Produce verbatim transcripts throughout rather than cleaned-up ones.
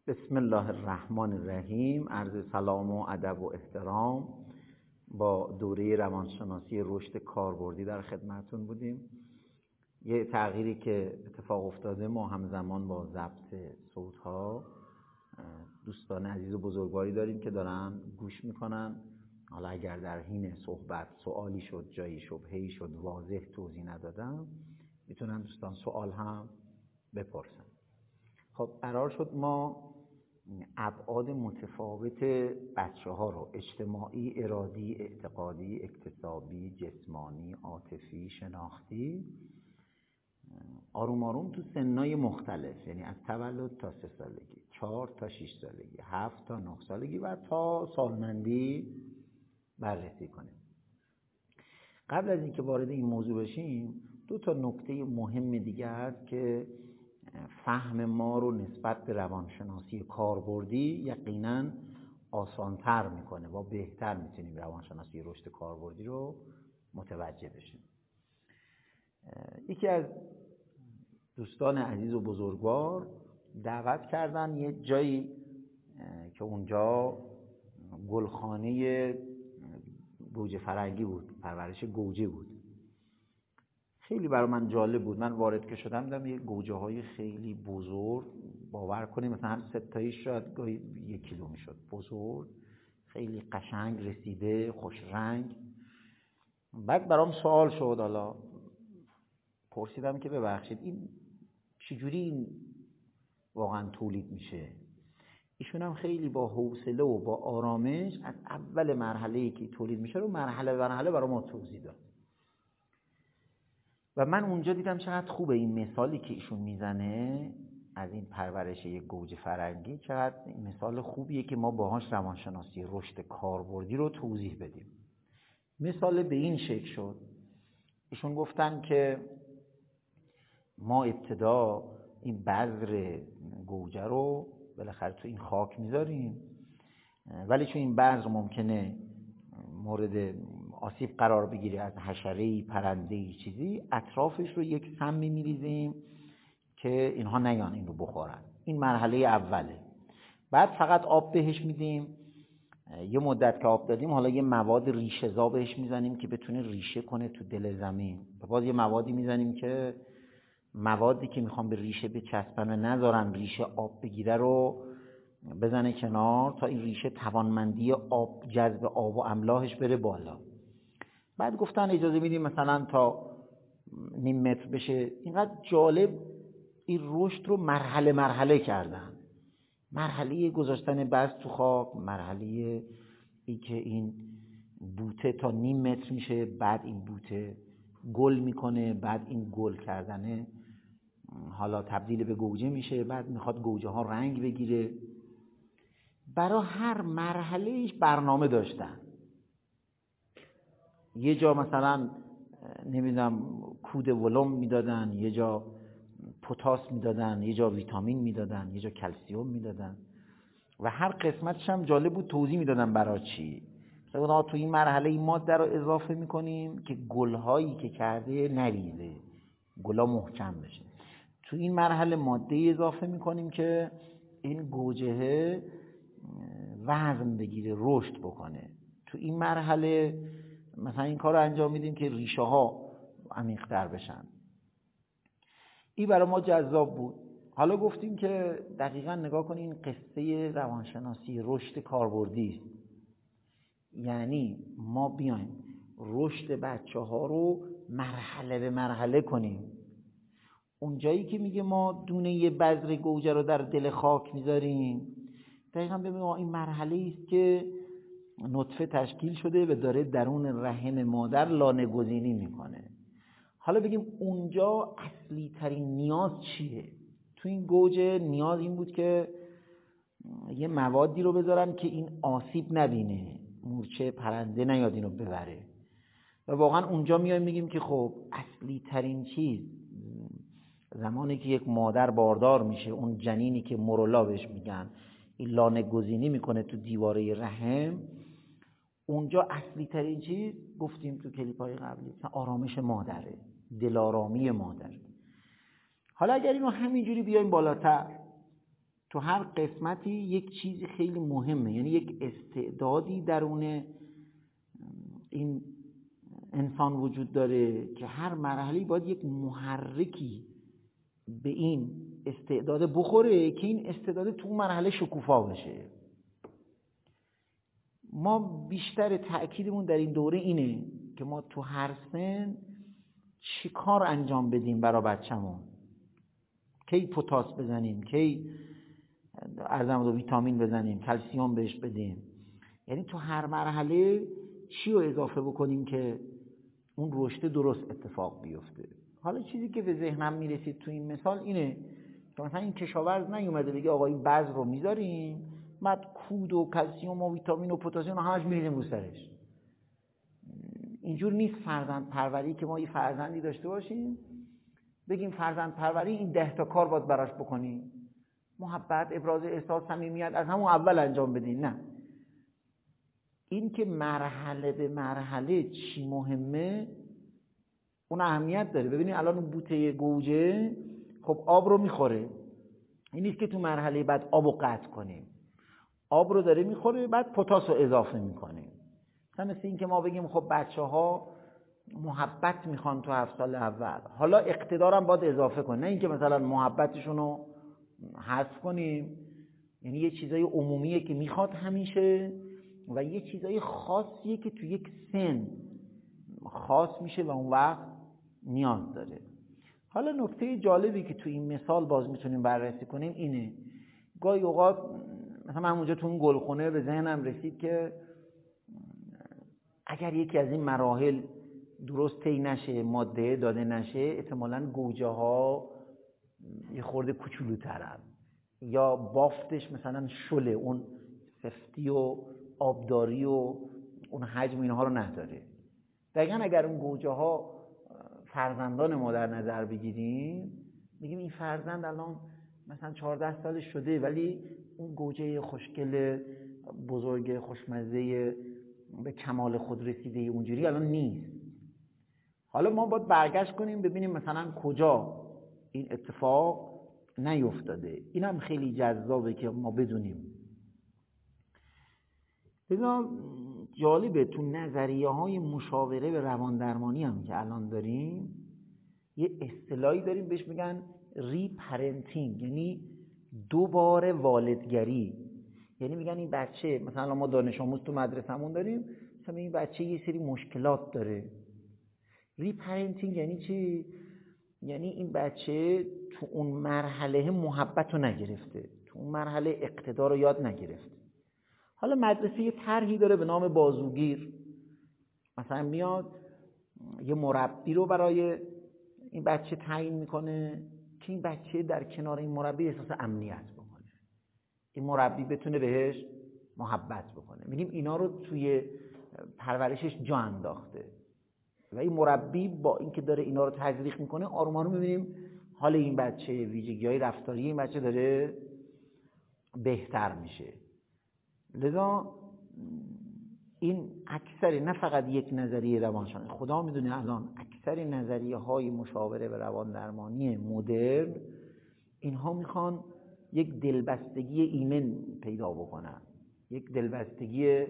بسم الله الرحمن الرحیم. عرض سلام و ادب و احترام. با دوره روانشناسی رشد کاربردی در خدمتتون بودیم. یه تغییری که اتفاق افتاده، ما همزمان با ضبط صوت‌ها دوستان عزیز و بزرگواری داریم که دارن گوش میکنن. حالا اگر در حین صحبت سوالی شد، جایی شبهه‌ای شد، واضح توضیح ندادم، میتونن دوستان سوال هم بپرسن. خب قرار شد ما ابعاد متفاوت بچه ها رو، اجتماعی، ارادی، اعتقادی، اکتسابی، جسمانی، عاطفی، شناختی، آروم آروم تو سنای مختلف، یعنی از تولد تا سه سالگی، چهار تا شش سالگی، هفت تا نه سالگی و تا سالمندی بررسی کنیم. قبل از اینکه وارد این موضوع بشیم، دو تا نکته مهم دیگه هست که فهم ما رو نسبت به روانشناسی کاربردی یقیناً آسان‌تر میکنه و بهتر میتونیم روانشناسی رشد کاربردی رو متوجه بشیم. یکی از دوستان عزیز و بزرگوار دعوت کردن یه جایی که اونجا گلخانه گوجه فرنگی بود، پرورش گوجه بود. خیلی برای من جالب بود. من وارد که شدم دیدم یه گوجه های خیلی بزرگ، باور کنیم مثلا هر سه تاییش شاید گاهی یک کیلو میشد، بزرگ، خیلی قشنگ رسیده، خوش رنگ. بعد برام سوال شد، حالا پرسیدم که ببخشید این چجوری این واقعا تولید میشه؟ ایشون هم خیلی با حوصله و با آرامش از اول مرحله‌ای که تولید میشه رو مرحله به مرحله برای ما توضیح داد. و من اونجا دیدم چقدر خوبه این مثالی که ایشون میزنه از این پرورش یک گوجه فرنگی، چقدر مثال خوبیه که ما باهاش روانشناسی رشد کاربردی رو توضیح بدیم. مثال به این شکل شد، ایشون گفتن که ما ابتدا این بذر گوجه رو بالاخره تو این خاک میذاریم، ولی چون این بذر ممکنه مورد آسیب قرار بگیره از حشره‌ای، پرنده‌ای، چیزی، اطرافش رو یک سمی میریزیم که اینها نیان این رو بخورن. این مرحله اوله. بعد فقط آب بهش میدیم. یه مدت که آب دادیم، حالا یه مواد ریشه‌زا بهش میزنیم که بتونه ریشه کنه تو دل زمین. باز یه موادی میزنیم که موادی که میخوام به ریشه بچسبن و نذارن ریشه آب بگیره رو بزنه کنار تا این ریشه توانمندی آب، جذب آب و املاحش بره بالا. بعد گفتن اجازه میدیم مثلا تا نیم متر بشه. اینقدر جالب این رشد رو مرحله مرحله کردن. مرحله گذاشتن بذر تو خاک، مرحله ای که این بوته تا نیم متر میشه، بعد این بوته گل میکنه، بعد این گل کردنه حالا تبدیل به گوجه میشه، بعد میخواد گوجه ها رنگ بگیره. برای هر مرحلهش برنامه داشتن. یه جا مثلا نمیدونم کود ولوم میدادن، یه جا پتاس میدادن، یه جا ویتامین میدادن، یه جا کلسیوم میدادن و هر قسمتش هم جالب بود توضیح میدادن برای چی. مثلا تو این مرحله این ماده رو اضافه میکنیم که گلهایی که کرده نریزه، گلا محکم بشه. تو این مرحله ماده اضافه میکنیم که این گوجه وزن بگیره، رشد بکنه. تو این مرحله مثلا این کار رو انجام میدیم که ریشه ها عمیق‌تر بشن. این برای ما جذاب بود. حالا گفتیم که دقیقاً نگاه کنید، این قصه روانشناسی رشد کاربردی است. یعنی ما بیایم رشد بچه ها رو مرحله به مرحله کنیم. اون جایی که میگه ما دونه یه بذر گوجه رو در دل خاک میذاریم، دقیقاً ببینیم این مرحله است که نطفه تشکیل شده و داره درون رحم مادر لانه گزینی میکنه. حالا بگیم اونجا اصلی ترین نیاز چیه؟ تو این گوجه نیاز این بود که یه موادی رو بذارن که این آسیب نبینه، مورچه پرنده نیاد اینو ببره. و واقعا اونجا میایم میگیم که خب اصلی ترین چیز زمانی که یک مادر باردار میشه، اون جنینی که مورولا بهش میگن، این لانه گزینی میکنه تو دیواره رحم، اونجا اصلی ترین چیز گفتیم تو کلیپ‌های قبلی آرامش مادره، دلارامی مادر. حالا اگر اینو همینجوری بیایم بالاتر، تو هر قسمتی یک چیزی خیلی مهمه، یعنی یک استعدادی درون این انسان وجود داره که هر مرحله باید یک محرکی به این استعداد بخوره که این استعداد تو مرحله شکوفا بشه. ما بیشتر تأکیدمون در این دوره اینه که ما تو هر سن چی کار انجام بدیم برای بچه‌مون، کی پتاس بزنیم، کی ارزم رو ویتامین بزنیم، کلسیوم بهش بدیم، یعنی تو هر مرحله چی رو اضافه بکنیم که اون رشد درست اتفاق بیفته. حالا چیزی که به ذهنم میرسید تو این مثال اینه که مثلا این کشاورز نیومده بگه آقا این بذر رو میذاریم بعد کود و کلسیوم و ویتامین و پتاسیم رو همش میریزیم رو سرش. اینجور نیست فرزند پروری که ما یه فرزندی داشته باشیم بگیم فرزند پروری این ده تا کار باید براش بکنیم، محبت، ابراز احساس، صمیمیت از همون اول انجام بدین. نه، این که مرحله به مرحله چی مهمه اون اهمیت داره. ببینید الان اون بوته گوجه خب آب رو میخوره، این نیست که تو مرحله بعد آب رو قطع کنیم، آب رو داره میخوره بعد پتاس رو اضافه میکنیم. مثلا مثل این که ما بگیم خب بچه ها محبت میخوان تو هفت سال اول، حالا اقتدارم باید اضافه کنیم، نه اینکه مثلا محبتشون رو حذف کنیم. یعنی یه چیزای عمومیه که میخواد همیشه و یه چیزای خاصیه که تو یک سن خاص میشه و اون وقت نیاز داره. حالا نکته جالبی که تو این مثال باز میتونیم بررسی کنیم اینه، گاهی اوقات مثلا من اونجا تو اون گلخونه به ذهنم رسید که اگر یکی از این مراحل درست طی نشه، ماده داده نشه، احتمالاً گوجه ها یه خورده کوچولوترن یا بافتش مثلا شله، اون سفتی و آبداری و اون حجم اینها رو نداره. دقیقاً اگر اون گوجه ها فرزندان ما در نظر بگیریم، میگیم این فرزند الان مثلا چهارده سالش شده ولی اون گوجه خوشگل بزرگ خوشمزه به کمال خود رسیده اونجوری الان نیست. حالا ما باید برگشت کنیم ببینیم مثلا کجا این اتفاق نیفتاده. این هم خیلی جذابه که ما بدونیم. لذا جالبه تو نظریه های مشاوره به روان درمانی هم که الان داریم یه اصطلاحی داریم بهش میگن ری پرنتینگ، یعنی دوباره والدگری. یعنی میگن این بچه، مثلا ما دانش آموز تو مدرسه‌مون داریم، مثلا این بچه یه سری مشکلات داره. ری پرنتینگ یعنی چی؟ یعنی این بچه تو اون مرحله محبت رو نگرفته، تو اون مرحله اقتدار رو یاد نگرفته. حالا مدرسه یه طرحی داره به نام بازوگیر، مثلا میاد یه مربی رو برای این بچه تعیین میکنه که این بچه در کنار این مربی احساس امنیت بکنه، این مربی بتونه بهش محبت بکنه. میگیم اینا رو توی پرورشش جا انداخته و این مربی با اینکه داره اینا رو تزریق میکنه آروم آروم میبینیم حال این بچه، ویژگی‌های رفتاری این بچه داره بهتر میشه. لذا این اکثر، نه فقط یک نظریه روانشناسی، خدا میدونه الان اکثر نظریه های مشاوره به روان درمانی مدرن اینها میخوان یک دلبستگی ایمن پیدا بکنن، یک دلبستگی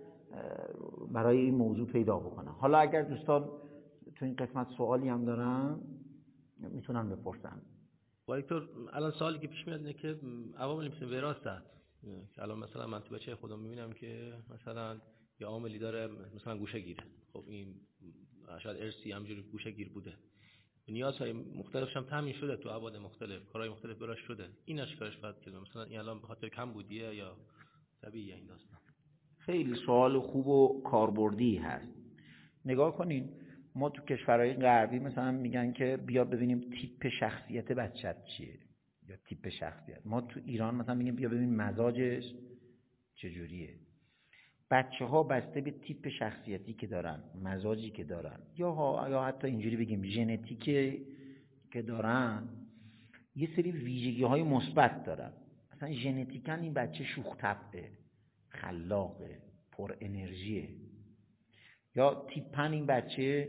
برای این موضوع پیدا بکنن. حالا اگر دوستان تو این قسمت سوالی هم دارن میتونن بپرسن. دکتر الان سوالی که پیش میاد اینه که عوامل مثل وراثت که الان مثلا من تو بچه خودم میبینم که مثلا یه عاملی داره مثلا گوشه گیره، خب این شاید ارثی همجوری گوشه گیر بوده، نیازهای مختلفش هم تامین شده تو ابعاد مختلف، کارهای مختلف براش شده، این اشکالش بعد که مثلا این الان به خاطر کم بودیه یا طبیعیه این داستان؟ خیلی سوال خوب و کاربردی هست. نگاه کنین، ما تو کشورهای غربی مثلا میگن که بیا ببینیم تیپ شخصیت بچت چیه یا تیپ شخصیت. ما تو ایران مثلا میگیم بیا ببین مزاجش چجوریه. بچه ها بسته به تیپ شخصیتی که دارن، مزاجی که دارن، یا ها یا حتی اینجوری بگیم ژنتیکی که دارن، یه سری ویژگی های مثبت دارن. مثلا ژنتیکاً این بچه شوخ طبعه، خلاقه، پر انرژیه. یا تیپاً این بچه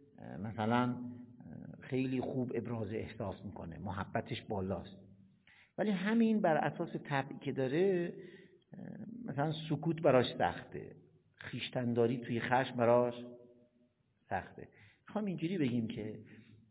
مثلا خیلی خوب ابراز احساس میکنه، محبتش بالاست. ولی همین بر اساس طبعی که داره، مثلا سکوت براش سخته، خویشتن‌داری توی خشم براش سخته. میخوام اینجوری بگیم که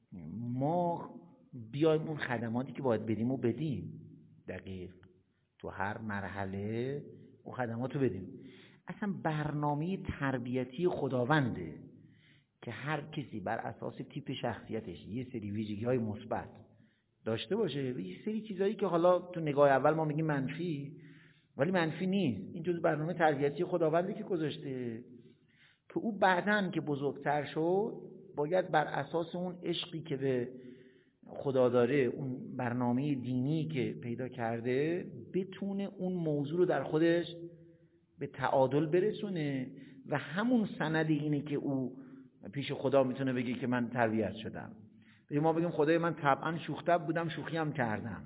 ما بیایم اون خدماتی که باید بدیم و بدیم، دقیق تو هر مرحله اون خدمات رو بدیم. اصلا برنامه تربیتی خداونده که هر کسی بر اساس تیپ شخصیتش یه سری ویژگی‌های مثبت داشته باشه و یه سری چیزایی که حالا تو نگاه اول ما میگیم منفی، ولی منفی نیست، این جزء برنامه تربیتی خداونده که گذاشته که او بعداً که بزرگتر شد باید بر اساس اون عشقی که به خدا داره، اون برنامه دینی که پیدا کرده، بتونه اون موضوع رو در خودش به تعادل برسونه و همون سند اینه که او پیش خدا میتونه بگه که من تربیت شدم. بگیم ما بگیم خدای من طبعا شوخ‌طبع بودم، شوخی هم کردم،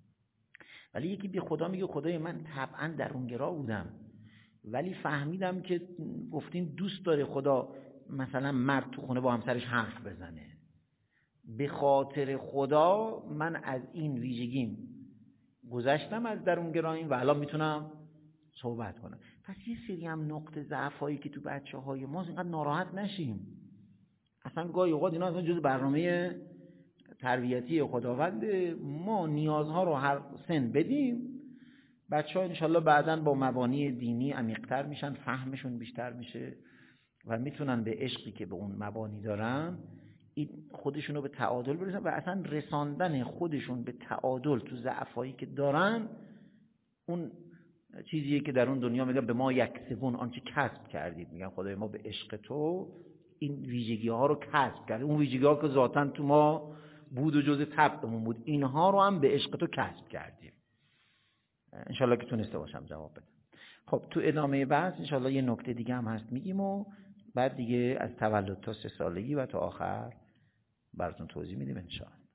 ولی یکی به خدا میگه خدای من طبعا درونگرا بودم ولی فهمیدم که گفتین دوست داره خدا مثلا مرد تو خونه با همسرش حرف بزنه، به خاطر خدا من از این ویژگیم گذشتم از درونگراییم و الان میتونم صحبت کنم. پس یه سری هم نقطه ضعفایی که تو بچه‌های ما اینقدر ناراحت نشیم، اصلا گاهی اوقات اینا اصلا جز برنامه تربیتی خداونده، ما نیازها رو هر سن بدیم، بچه‌ها انشالله بعداً با مبانی دینی عمیق‌تر میشن، فهمشون بیشتر میشه و میتونن به عشقی که به اون مبانی دارن این خودشونو به تعادل برسن و اصلا رساندن خودشون به تعادل تو ضعفایی که دارن اون چیزیه که در اون دنیا میگن به ما یکسبون آنچه کسب کردید، میگن خدای ما به عشق تو این ویژگی ها رو کسب کرد، اون ویژگی ها که ذاتاً تو ما بود و جزء طبعمون بود اینها رو هم به عشق تو کسب کردیم. انشالله که تونسته باشم جواب بدم. خب تو ادامه بحث انشالله یه نکته دیگه هم هست میگیم و بعد دیگه از تولد تا سه سالگی و تا آخر براتون توضیح میدیم انشالله.